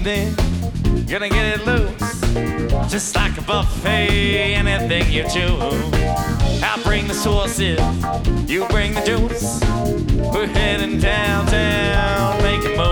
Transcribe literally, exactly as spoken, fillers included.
evening, gonna get it loose, just like a buffet, anything you choose. I'll bring the sauces, you bring the juice. We're heading downtown, making moves.